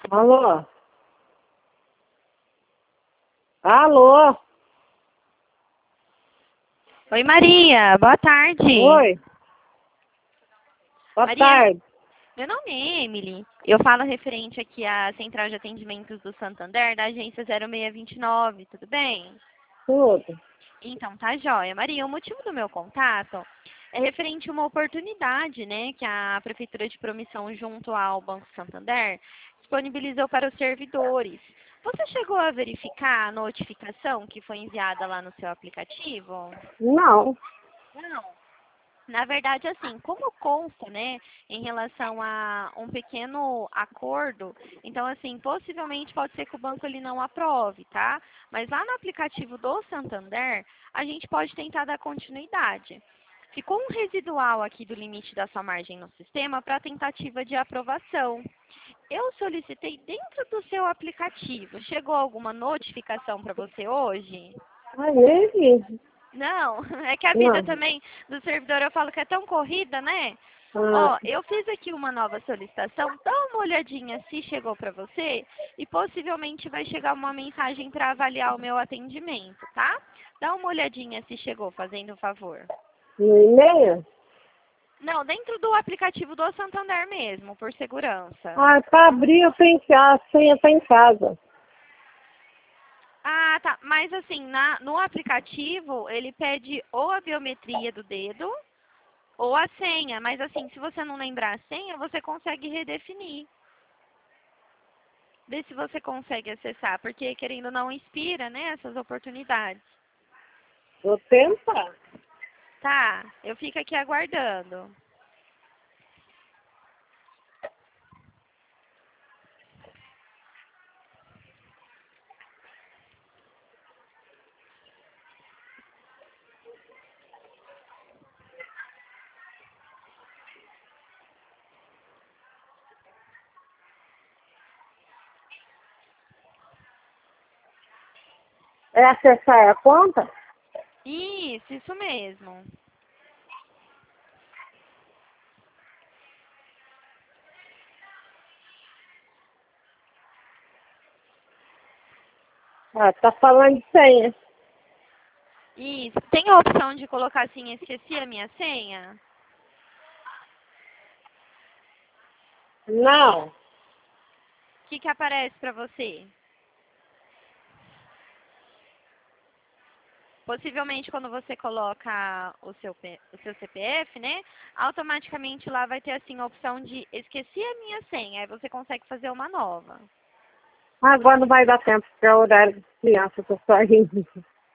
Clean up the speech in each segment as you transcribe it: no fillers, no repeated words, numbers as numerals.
Alô? Alô? Oi, Maria. Boa tarde. Oi? Boa Maria, tarde. meu nome é Emily. Eu falo referente aqui à Central de Atendimentos do Santander, da agência 0629, tudo bem? Tudo. Então, tá jóia. Maria, o motivo do meu contato é referente a uma oportunidade, né, que a Prefeitura de Promissão, junto ao Banco Santander, disponibilizou para os servidores. Você chegou a verificar a notificação que foi enviada lá no seu aplicativo? Não. Não. Na verdade, assim, como consta, né, em relação a um pequeno acordo, então, assim, possivelmente pode ser que o banco ele não aprove, tá? Mas lá no aplicativo do Santander, a gente pode tentar dar continuidade. Ficou um residual aqui do limite da sua margem no sistema para tentativa de aprovação. Eu solicitei dentro do seu aplicativo. Chegou alguma notificação para você hoje? Ai, nem vi. Não, é que a vida Não. também do servidor eu falo que é tão corrida, né? Ah, Ó, eu fiz aqui uma nova solicitação, dá uma olhadinha se chegou para você e possivelmente vai chegar uma mensagem para avaliar o meu atendimento, tá? Dá uma olhadinha se chegou, fazendo um favor. no e-mail? Não, dentro do aplicativo do Santander mesmo, por segurança. Ah, pra abrir eu tenho que... A senha tá em casa. Ah, tá. Mas assim, no aplicativo, ele pede ou a biometria do dedo ou a senha, mas assim, se você não lembrar a senha, você consegue redefinir. Vê se você consegue acessar, porque querendo ou não inspira, né, essas oportunidades. Vou tentar. Tá, eu fico aqui aguardando. É acessar a conta? Isso mesmo. Ah, tá falando de senha. Isso. Tem a opção de colocar assim, esqueci a minha senha? Não. O que aparece para você? Possivelmente quando você coloca o seu CPF, né? Automaticamente lá vai ter assim a opção de esqueci a minha senha. Aí você consegue fazer uma nova. Agora não vai dar tempo, porque é o horário das crianças. Eu tô saindo.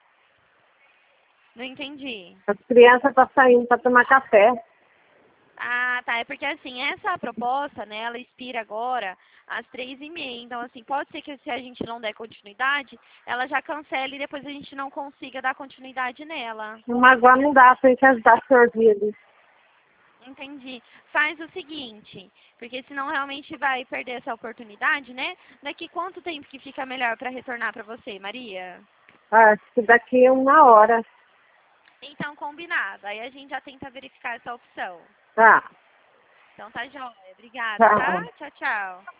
Não entendi. As crianças estão saindo para tomar café. Ah, tá. É porque assim, essa proposta, né, ela expira agora às 3h30. Então, assim, pode ser que se a gente não der continuidade, ela já cancele e depois a gente não consiga dar continuidade nela. Mas agora não dá, tem que ajudar a sorvir ali. Entendi. Faz o seguinte, porque senão realmente vai perder essa oportunidade, né? Daqui quanto tempo que fica melhor para retornar para você, Maria? Acho que daqui a 1 hora. Então, combinado. Aí a gente já tenta verificar essa opção. Tá. Então tá jóia. Obrigada, tá? Tá. Tchau, tchau.